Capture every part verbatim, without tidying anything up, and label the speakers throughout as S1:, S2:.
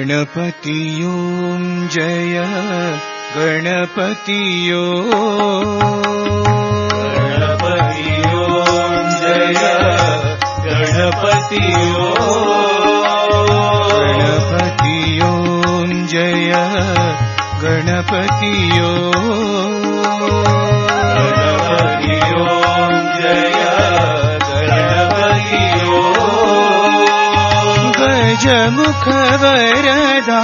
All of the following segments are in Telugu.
S1: गणपतियो जय गणपतियो गणपतियो जय गणपतियो गणपतियो जय गणपतियो गणपतियो जय गणपतियो गजमुख वरदा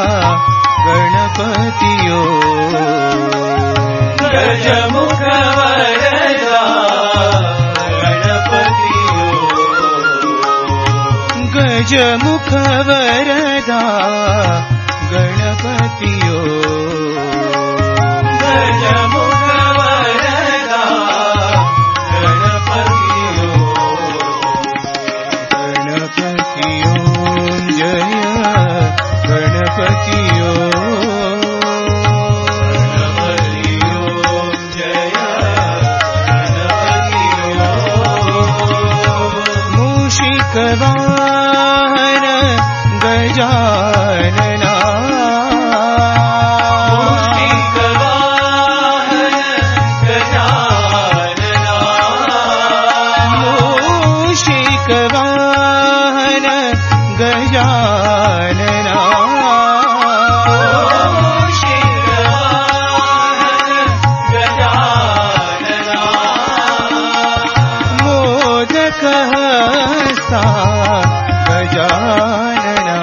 S1: गणपतियो गजमुख वरदा गणपतियो गजमुख वरदा गणपतियो गजमुख वरदा गणपतियो गणपतियो जय गणपतियो गणपतियो जय गणपतियो मूषिक वाहन गजानना मूषिक वाहन गजानना मूषिक वाहन गजानना मूषिक वाहन गजानना मोदक हस्ता गजानना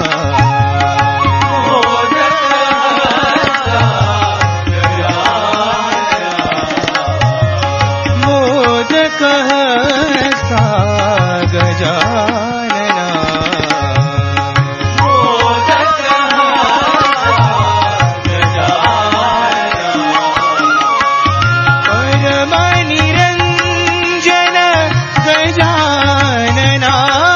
S1: मोदक हस्ता गजानना मोदक हस्ता गजानना मोदक हस्ता गजानना परम निरंजन गजानना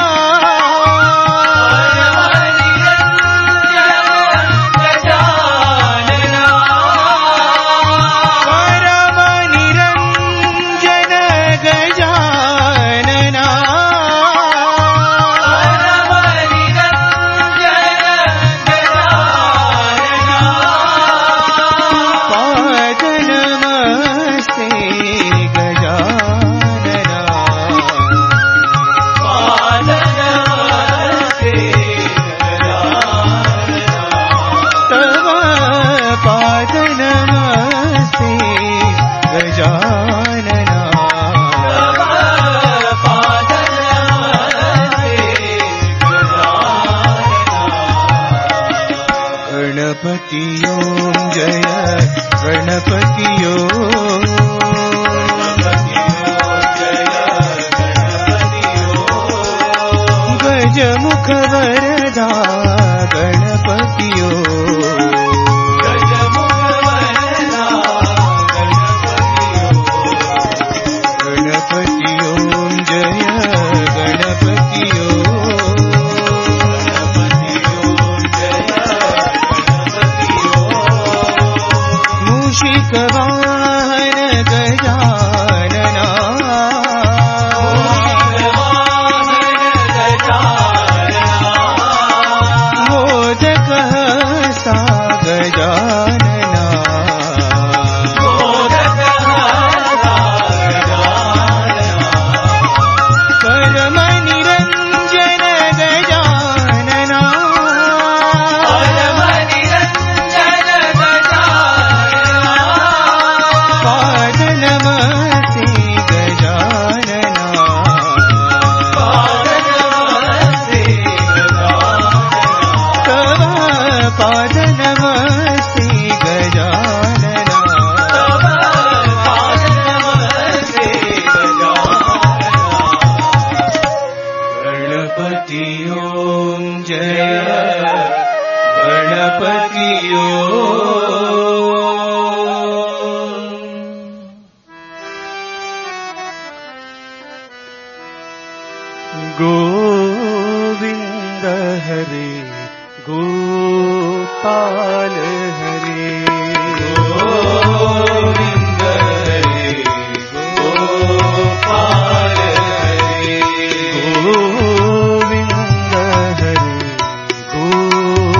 S1: गणपतियो जय गणपतियो गजमुख वरदा गणपतियो गजमुख वरदा गणपतियो गणपतियो जय गणपतियो मूषिक वाहन गजानना मोदक हस्ता गजानना मोदक हस्ता गजानना परम निरंजन गजानना परम निरंजन गजानना पाद नमस्ते गजानना पाद नमस्ते गजानना तव पाद नमस्ते गजानना तव पाद नमस्ते गजानना गणपतियो जय गणपतियो गोविंद हरे गोपाल हरे गोविंद हरे गोपाल हरे गोविंद हरे गोपाल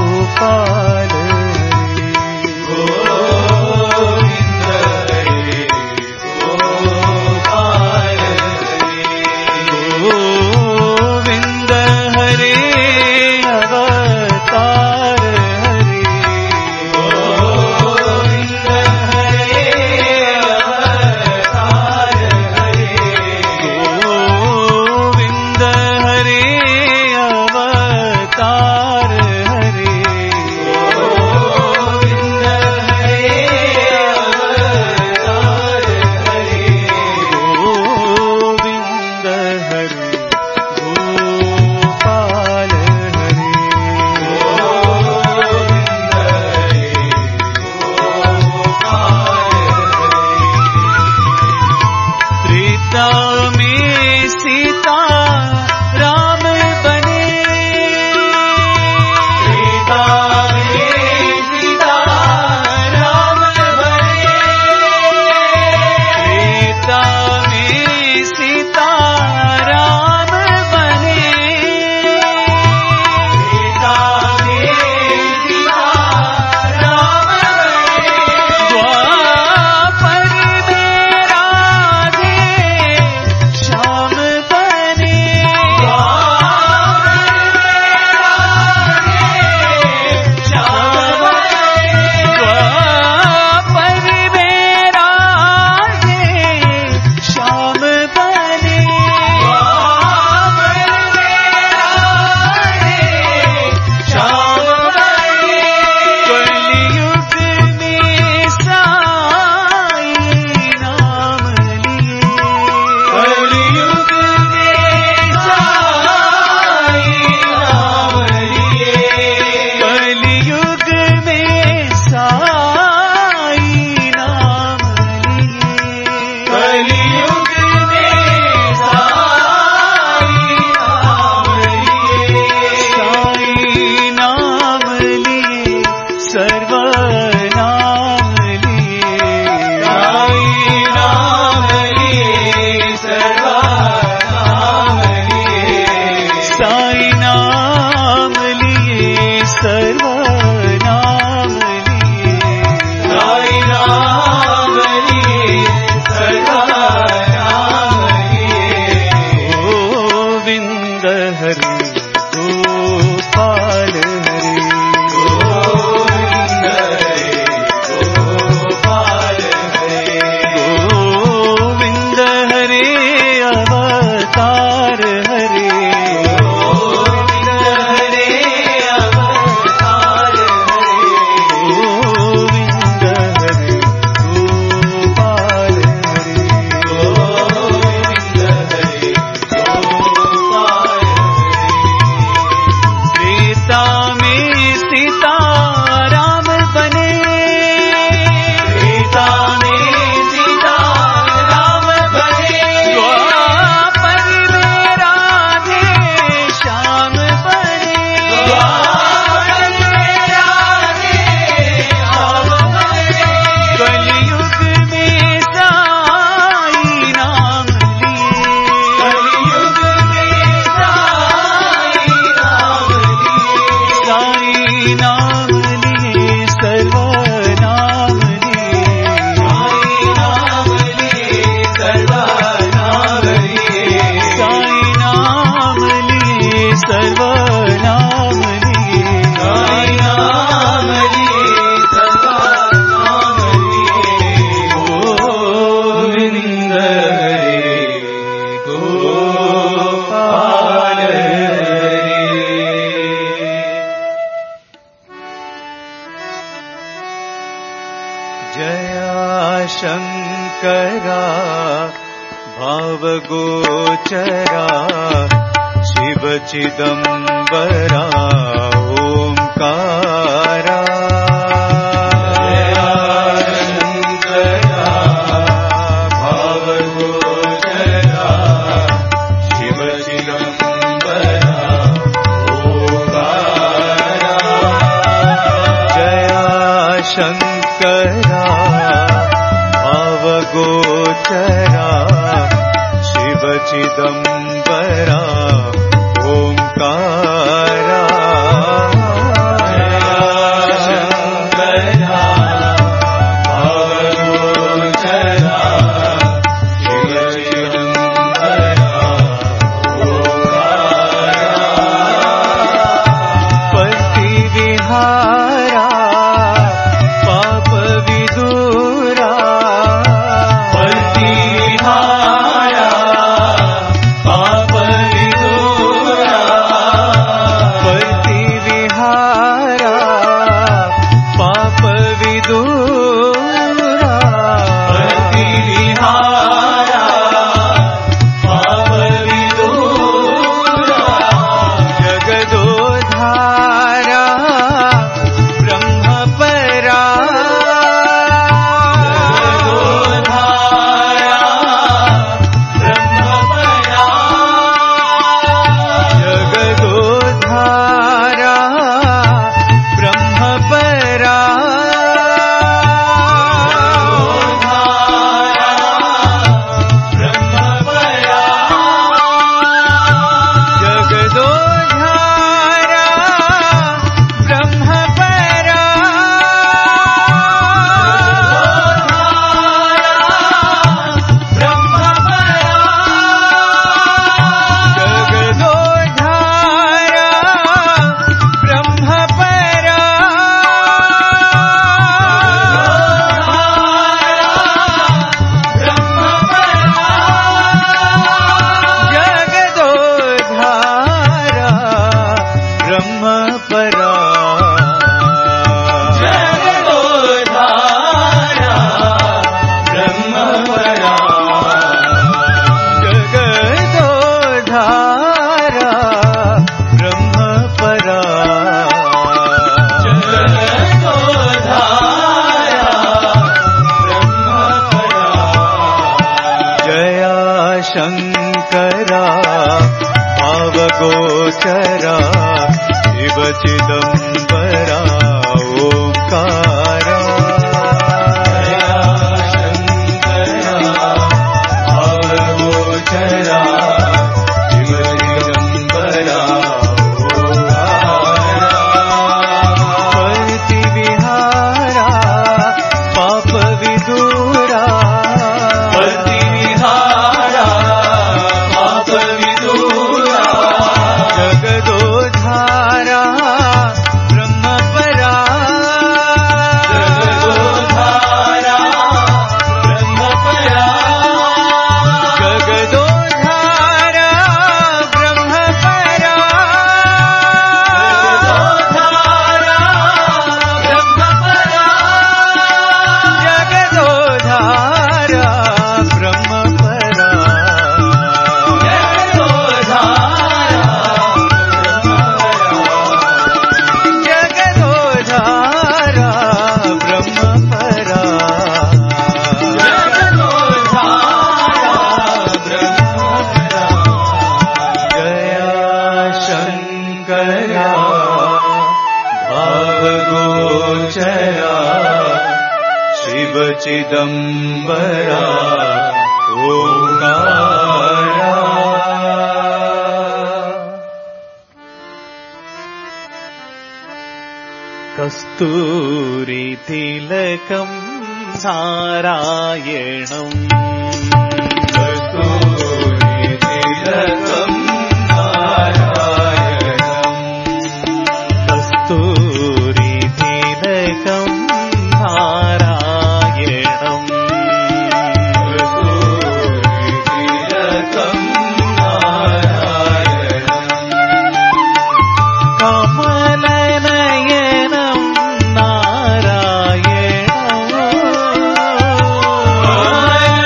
S1: भावगोचरा शिव चिदंबरा ओंकारा भावगोचरा शिव चिदंबरा ओंकारा जया शंकरा भावगोचरा शिव चिदंबरा ओंकारा जया शंकरा भावगोचरा शिव चिदंबरा ओंकारा पति विहारा पाप विदूरा शंकरा भावगोचरा शिव चिदंबरा ओंकारा जया शंकरा भावगोचरा शिव चिदंबरा ओंकारा पति विहारा पाप विदूरा भावगोचरा शिव चिदंबरा ओंकारा कस्तूरी तिलकं नारायणं कस्तूरी तिलकं नारायणं कस्तूरी तिलकं नारायणं कस्तूरी तिलकं नारायणं कमलनयनं नारायणं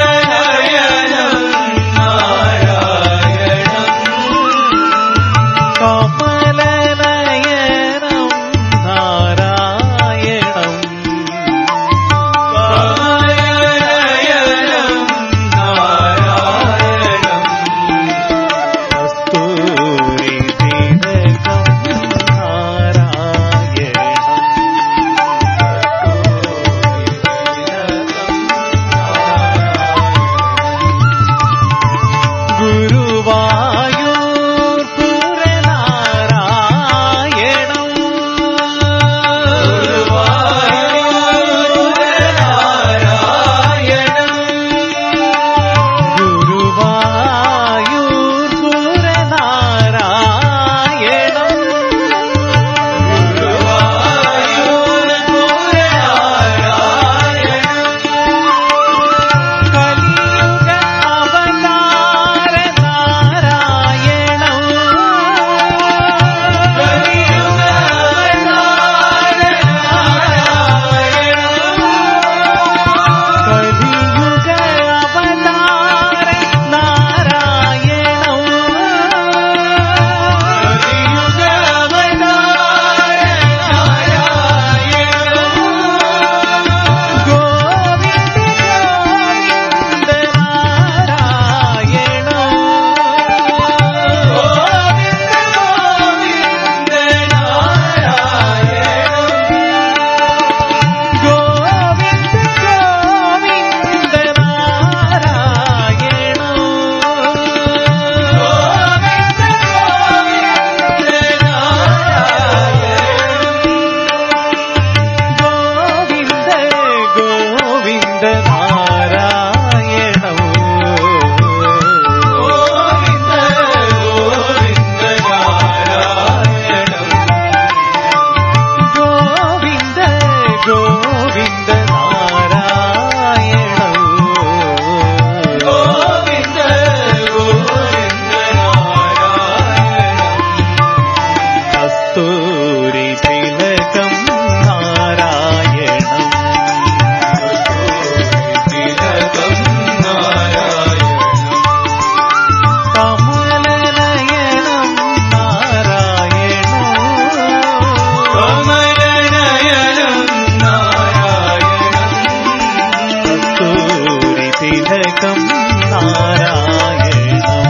S1: तिलकं नारायणम्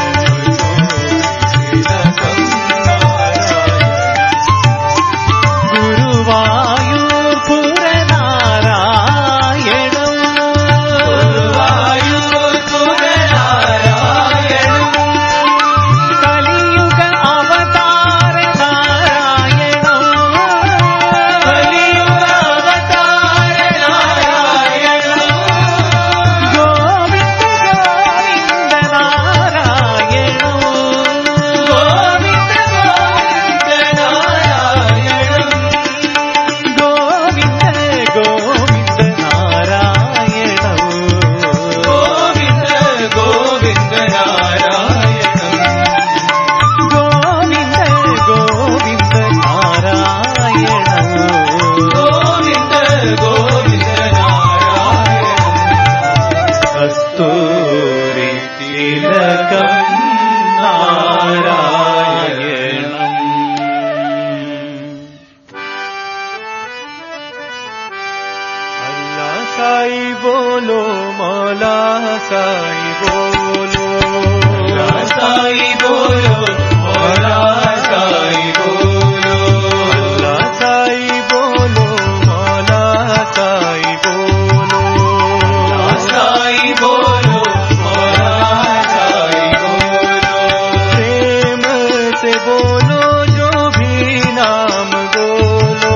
S1: साई बोलो मौला साई बोलो साई बोलो मौला साई बोलो साई बोलो मौला साई बोलो साई बोलो मौला साई बोलो प्रेम से बोलो जो भी नाम बोलो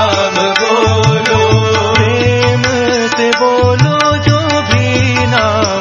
S1: बोलो जो भी नाम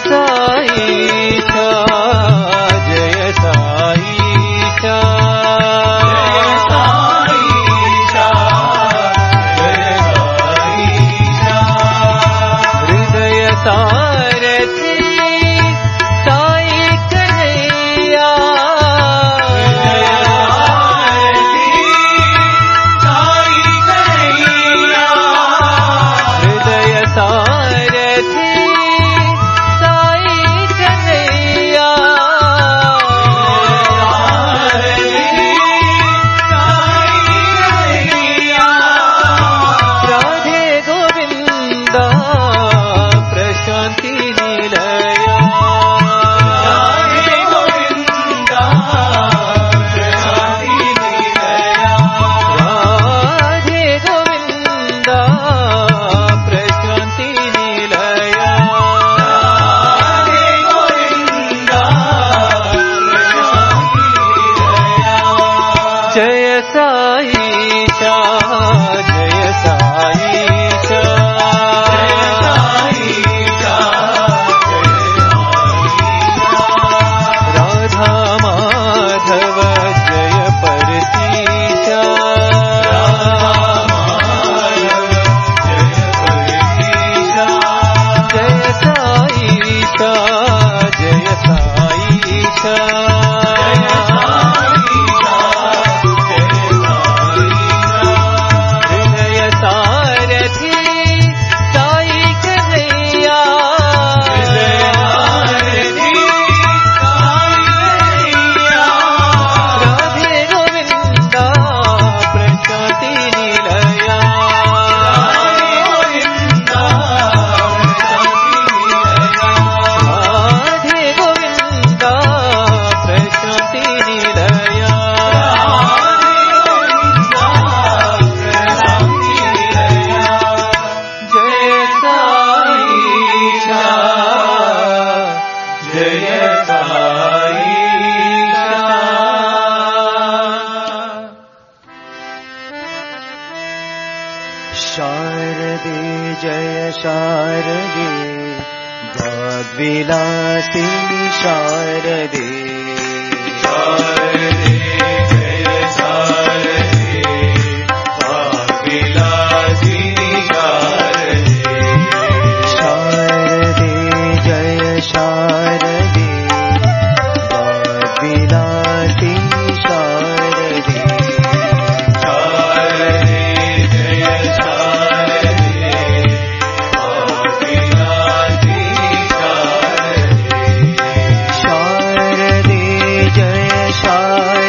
S1: साईशा जय साईशा हृदय सारथी साई कन्हैया हृदय सारथी साई कन्हैया राधे गोविंदा प्रशांति निलया राधे गोविंदा प्रशांति निलया राधे गोविंदा प्रशांति निलया राधे गोविंदा प्रशांति निलया जय साईशा जय साईशा राधा माधव जय परसीशा जय साईशा जय साईशा हृदय सारथी साई कन्हैया राधे गोविंदा प्रशांति निलया राधे गोविंदा प्रशांति निलया जय साईशा जय साईशा शारदे जय शारदे वाग्विलासिनी शारदे शारदे जय शारदे वाग्विलासिनी शारदे शारदे जय शारदे वाग्विलासिनी शारदे शारदे जय शारदे वाग्विलासिनी शारदे शारदे जय शारदे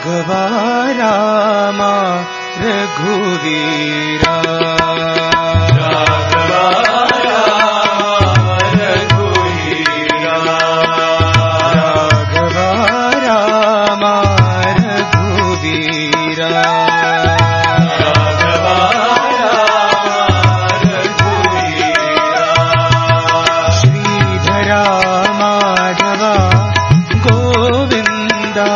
S1: राघवा रामा रघुवीरा राघवा रामा रघुवीरा राघवा रामा रघुवीरा राघवा रामा रघुवीरा श्रीधरा माधवा गोविंदा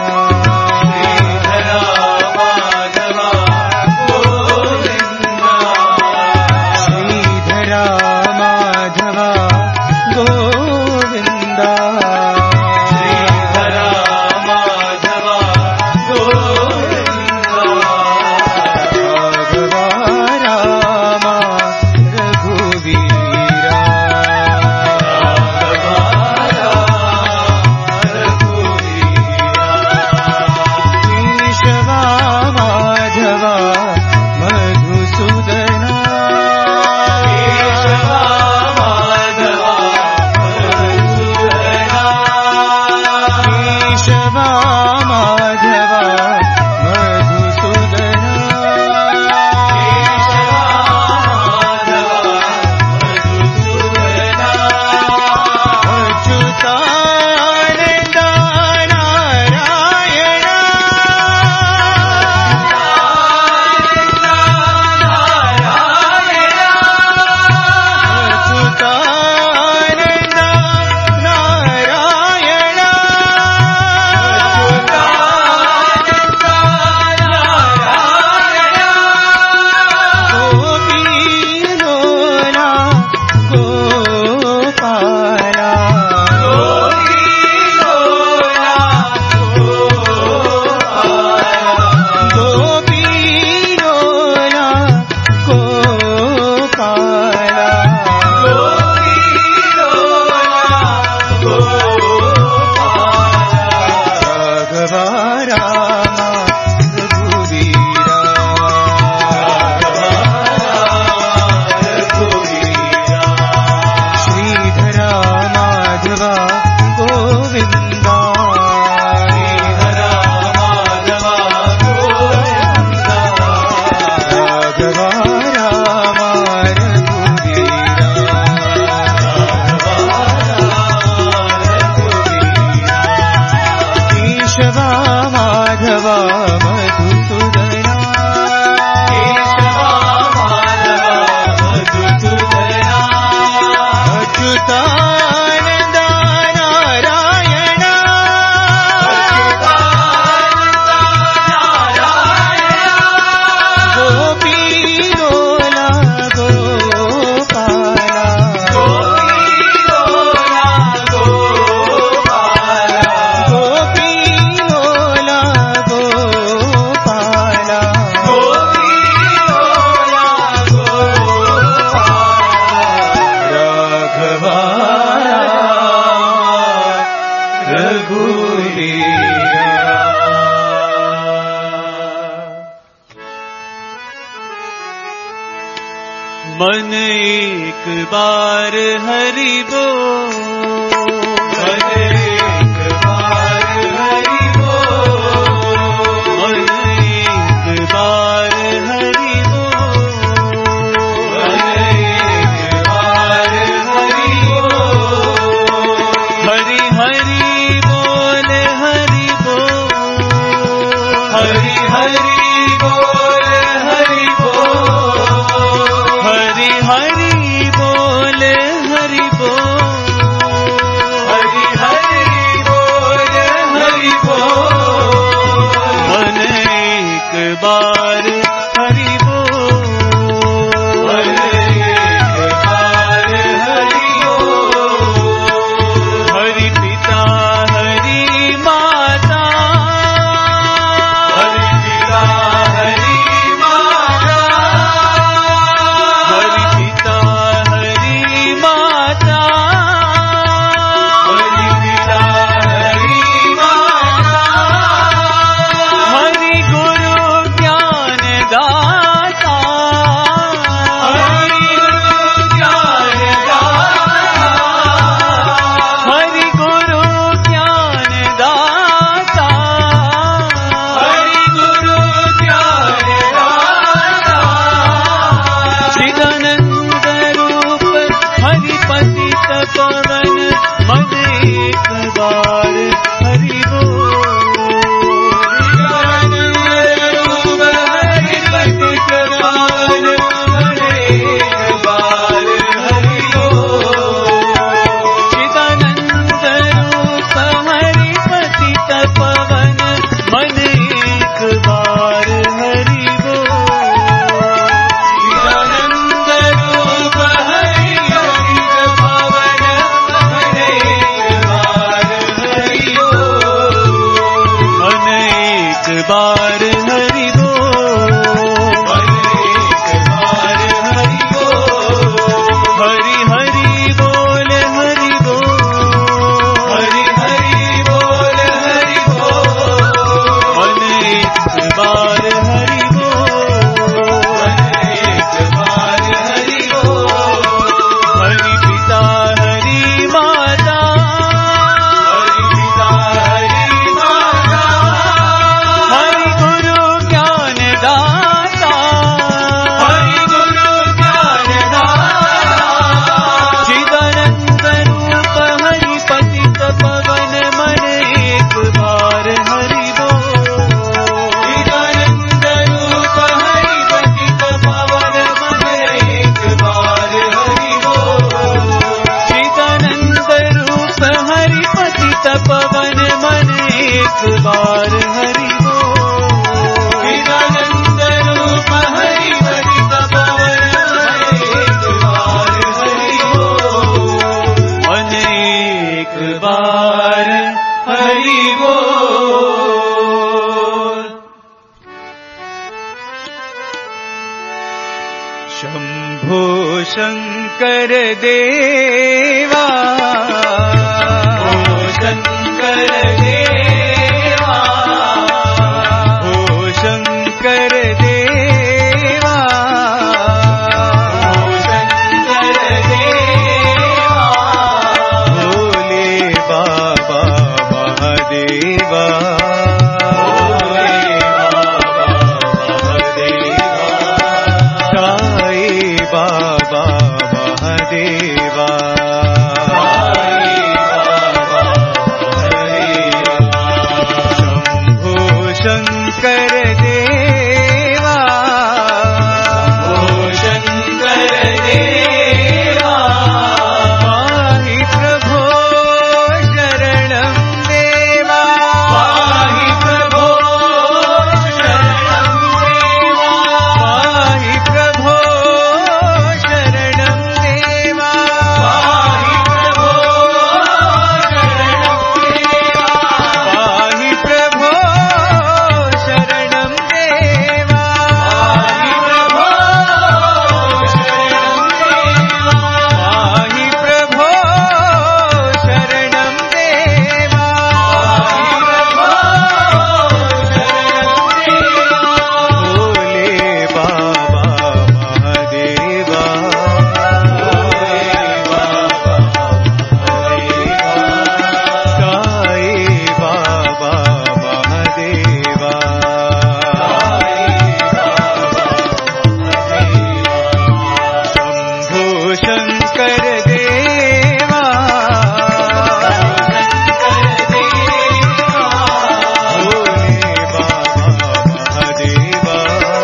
S2: मन एक बार हरि बोल,
S1: मन एक बार हरि बोल,
S2: मन एक बार हरि बोल,
S1: मन एक बार हरि बोल,
S2: हरि हरि बोल हरि बोल,
S1: हरि हरि बोल हरि बोल,
S2: हरि हरि बोल हरि बोल,
S1: हरि हरि
S2: शंभो शंकर देवा
S1: ओ शंकर देवा
S2: ओ शंकर देवा
S1: ओ शंकर देवा
S2: भोले बाबा महादेवा
S1: भोले बाबा महादेवा
S2: साई बाबा महादेवा
S1: साई बाबा महादेवा
S2: शंभो शंकर देवा
S1: ओ शंकर देवा
S2: पाहि प्रभो शरणं देवा
S1: पाहि प्रभो शरणं देवा
S2: पाहि प्रभो शरणं देवा
S1: पाहि प्रभो शरणं देवा
S2: पाहि प्रभो शरणं देवा
S1: पाहि प्रभो शरणं देवा
S2: पाहि प्रभो शरणं देवा भोले बाबा महादेवा साई बाबा महादेवा शंभो शंकर देवा भोले बाबा महादेवा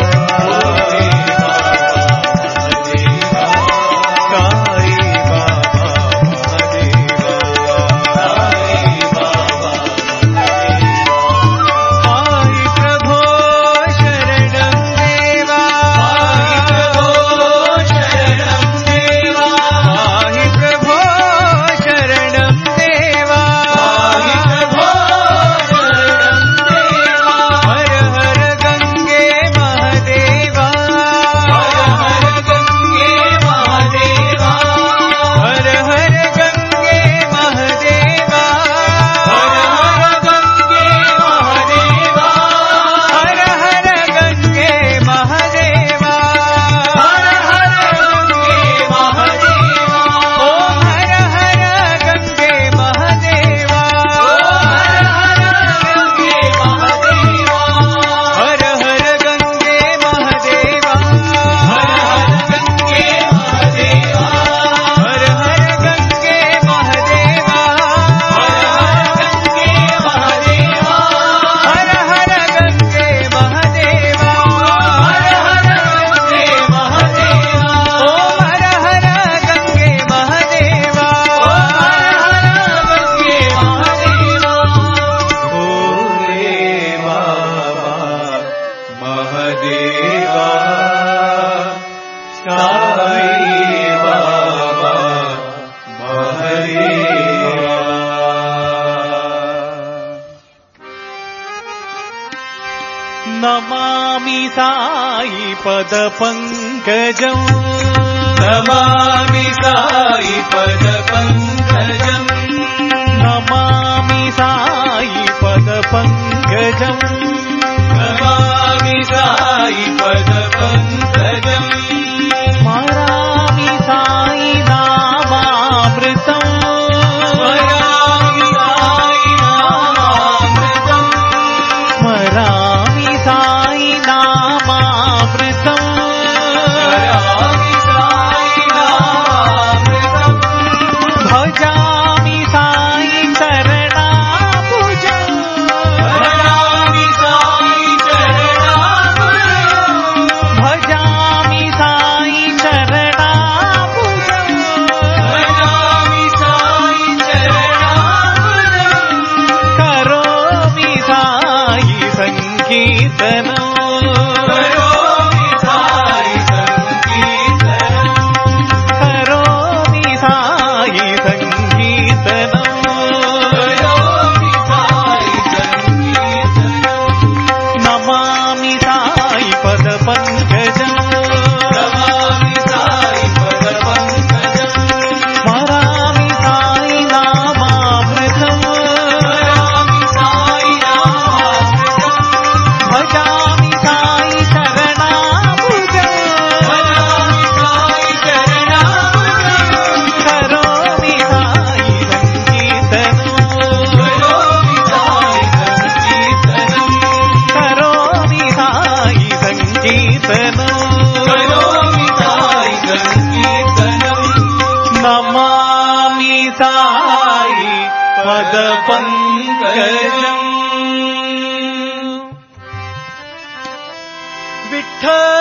S2: साई बाबा महादेवा पाहि प्रभो शरणं देवा पाहि प्रभो शरणं देवा हर हर गंगे महादेवा हर हर गंगे महादेवा हर हर गंगे महादेवा हर हर गंगे महादेवा ओम हर हर गंगे महादेवा हर हर गंगे महादेवा हर हर गंगे महादेवा हर हर गंगे महादेवा ओम हर हर गंगे महादेवा भोले बाबा महादेवा साई बाबा महादेवा नमामि साई पद पंकजं
S1: नमामि साई पद पंकजं
S2: नमामि साई पद पंकजं
S1: नमामि साई पद पंकजं
S2: स्मरामि साई नामामृतं
S1: स्मरामि साई नामामृतं
S2: स्मरामि साई नामामृतं
S1: स्मरामि साई नामामृतं
S2: भजामि साई चरणाम्बुजं
S1: भजामि साई चरणाम्बुजं
S2: भजामि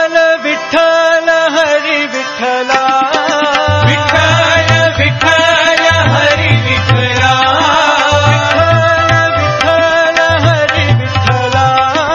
S1: विठ्ठल विठ्ठल हरि विठ्ठला विठ्ठल विठ्ठल हरि विठ्ठला विठ्ठल विठ्ठल हरि विठ्ठला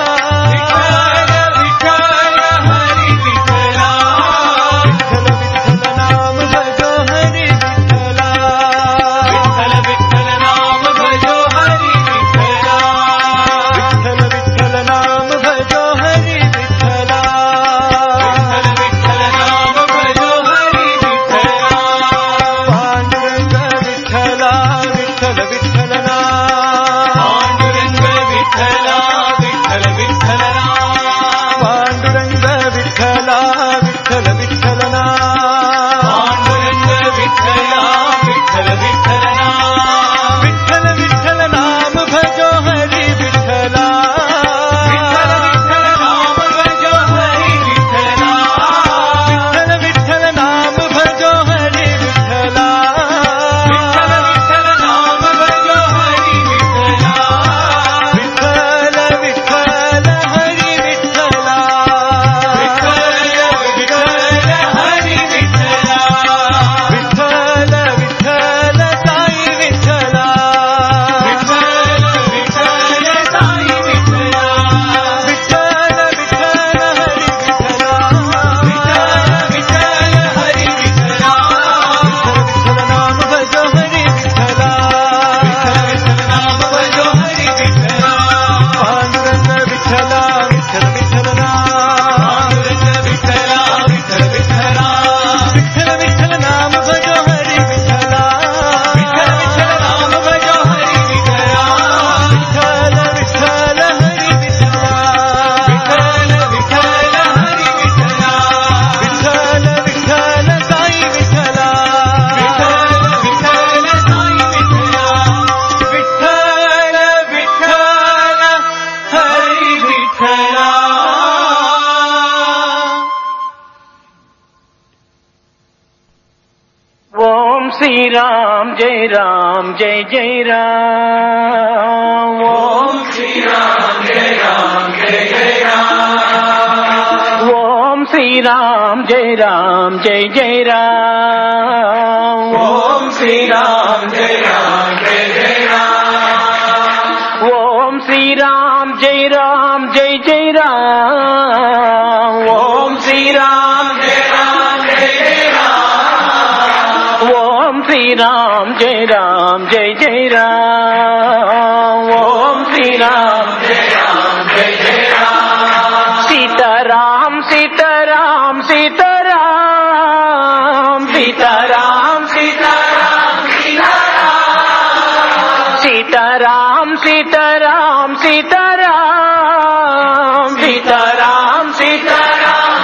S1: विठ्ठल विठ्ठल हरि विठ्ठला विठ्ठल विठ्ठल नाम भजो हरि विठ्ठला विठ्ठल विठ्ठल नाम भजो हरि विठ्ठला विठ्ठल विठ्ठल नाम भजो हरि विठ्ठला विठ्ठल विठ्ठल नाम भजो हरि विठ्ठला पांडुरंग विठ्ठला विठ्ठल विठ्ठल नाम पांडुरंग विठ्ठला विठ्ठल विठ्ठल नाम पांडुरंग विठ्ठला विठ्ठल विठ्ठल नाम पांडुरंग विठ्ठला विठ्ठल विठ्ठल नाम विठ्ठल विठ्ठल नाम भजो हरि विठ्ठला विठ्ठल विठ्ठल नाम भजो हरि विठ्ठला विठ्ठल विठ्ठल नाम भजो हरि विठ्ठला विठ्ठल विठ्ठल नाम भजो हरि विठ्ठला विठ्ठल विठ्ठल हरि विठ्ठला विठ्ठल विठ्ठल हरि विठ्ठला विठ्ठल विठ्ठल साई विठ्ठला विठ्ठल विठ्ठल साई विठ्ठला विठ्ठल विठ्ठल हरि विठ्ठला विठ्ठल विठ्ठल हरि विठ्ठला विठ्ठल विठ्ठल नाम भजो हरि विठ्ठला विठ्ठल विठ्ठल नाम भजो हरि विठ्ठला पांडुरंग विठ्ठला विठ्ठल विठ्ठल नाम पांडुरंग विठ्ठला विठ्ठल विठ्ठला विठ्ठल विठ्ठल नाम भजो हरि विठ्ठला विठ्ठल विठ्ठल नाम भजो हरि विठ्ठला विठ्ठल विठ्ठल हरि विठ्ठला विठ्ठल विठ्ठल हरि विठ्ठला विठ्ठल विठ्ठल साई विठ्ठला विठ्ठल विठ्ठल साई विठ्ठला विठ्ठल विठ्ठल हरि विठ्ठला
S2: ఓం శ్రీరామ్ జయ రామ్ జయ జయ రామ్ ఓం
S1: శ్రీరామ్ జయ రామ్ జయ జయ రామ్
S2: ఓం శ్రీరామ్ జయ రామ్ జయ జయ రామ్
S1: ఓం శ్రీరామ్ జయ రామ్ జయ జయ రామ్
S2: ఓం శ్రీరామ్ జయ రామ్ జయ జయ రామ్ ఓం శ్రీరామ్
S1: జయ రామ్ జయ జయ రామ్
S2: ఓం శ్రీరామ్ జయ రామ్ జయ జయ రామ్ ఓం శ్రీరామ్
S1: జయ రామ్ జయ జయ రామ్
S2: సీతారాం సీతారాం సీతారాం సీతారాం
S1: సీతారాం సీతారాం
S2: సీతారాం సీతారాం సీతారాం సీతారాం
S1: సీతారాం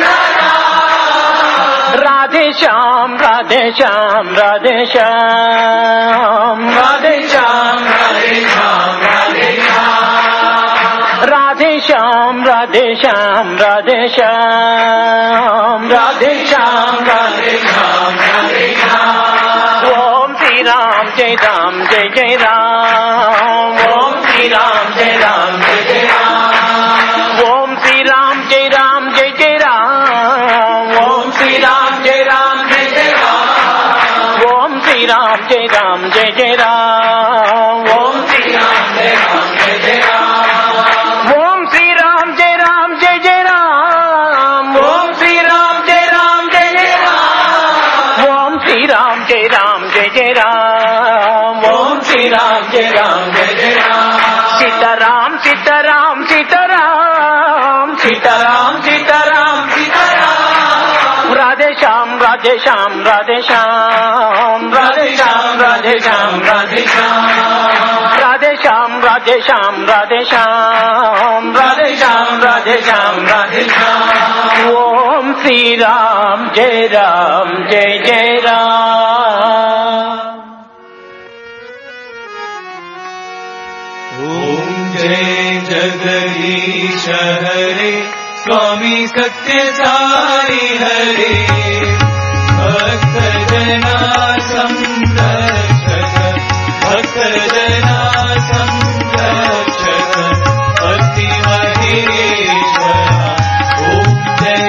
S1: సీతారాం
S2: రాధే శ్యామ్ రాధే శ్యామ్ రాధే శ్యామ్
S1: రాధే శ్యామ్ రాధే శ్యామ్ రాధే శ్యామ్
S2: రాధే శ్యామ్ రాధే శ్యామ్ రాధే శ్యామ్ రాధే శ్యామ్
S1: రాధే శ్యామ్ రాధే శ్యామ్
S2: ఓం శ్రీరామ్ జయ రామ్ జయ జయ రామ్ ఓం శ్రీరామ్ జయ రామ్ జయ జయ రామ్ ఓం శ్రీరామ్ జయ రామ్ జయ జయ రామ్ ఓం శ్రీరామ్ జయ రామ్ జయ జయ రామ్ ఓం శ్రీరామ్ జయ రామ్ జయ జయ రామ్
S1: ఓం శ్రీరామ్ జయ రామ్ జయ జయ రామ్
S2: ఓం శ్రీరామ్ జయ రామ్ జయ జయ రామ్
S1: ఓం శ్రీరామ్ జయ రామ్ జయ జయ రామ్
S2: ఓం శ్రీరామ్ జయ రామ్ జయ జయ రామ్
S1: ఓం శ్రీరామ్ జయ రామ్ జయ జయ రామ్
S2: సీతారాం సీతారాం సీతారాం
S1: సీతారాం సీతారాం సీతారాం
S2: రాధే శ్యామ్ రాధే శ్యామ్ రాధే శ్యామ్
S1: రాధే శ్యామ్ రాధే శ్యామ్ రాధే శ్యామ్
S2: రాధే శ్యామ్ రాధే శ్యామ్ రాధే శ్యామ్
S1: రాధే శ్యామ్ రాధే శ్యామ్ రాధే శ్యామ్
S2: ఓం శ్రీరామ్ జయ రామ్ జయ జయ రామ్
S1: ఓం జయ జగదీశ హరే स्वामी सत्य साई हरे भक्त जना संरक्षक भक्त जना संरक्षक भक्ति महेश्वर ओम जय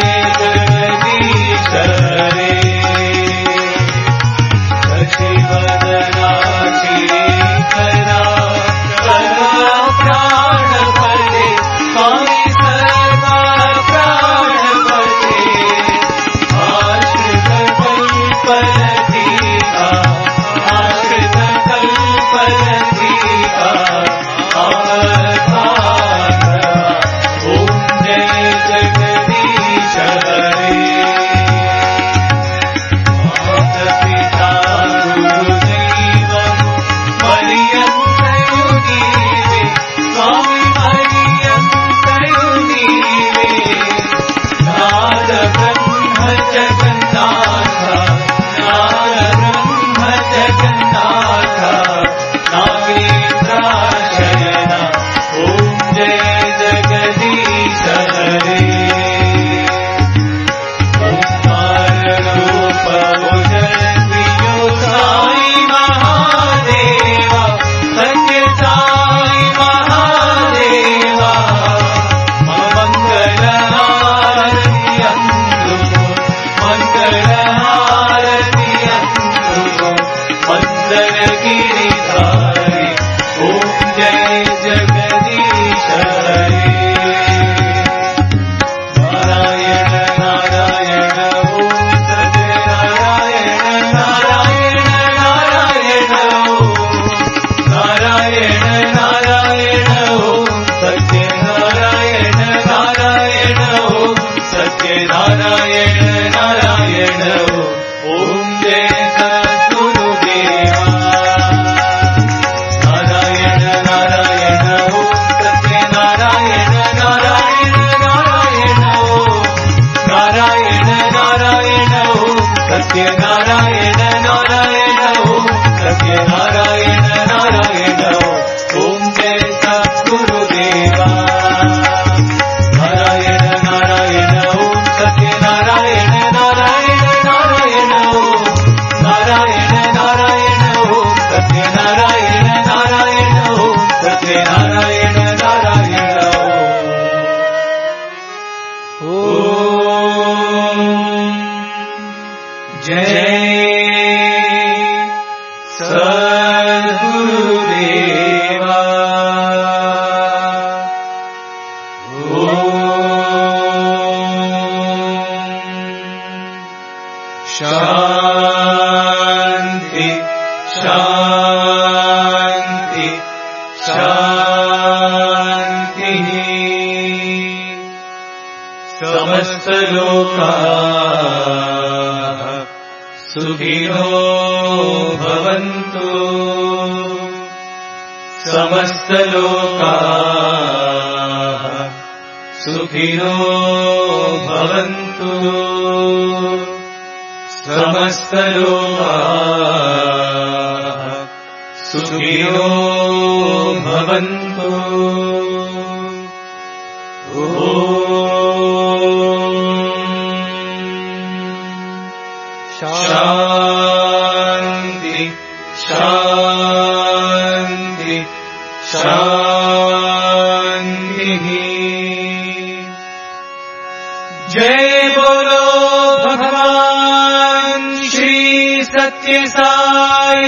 S3: सत्यनारायण नारायण ओम सत्यनारायण नारायण ओम जय सद्गुरुदेवा नारायण नारायण ओम सत्यनारायण नारायण नारायण ओम नारायण नारायण ओम सत्यनारायण नारायण ओम सत्यनारायण नारायण ओम जय सद्गुरुदेवा शांति शांति शांति समस्त लोकाः सुखिनो भवन्तु समस्त लोकाः सुखिनो भवन्तु समस्त लोकाः सुखिनो भवन्तु शांति शांति शांति जय बोलो भगवान श्री सत्य साई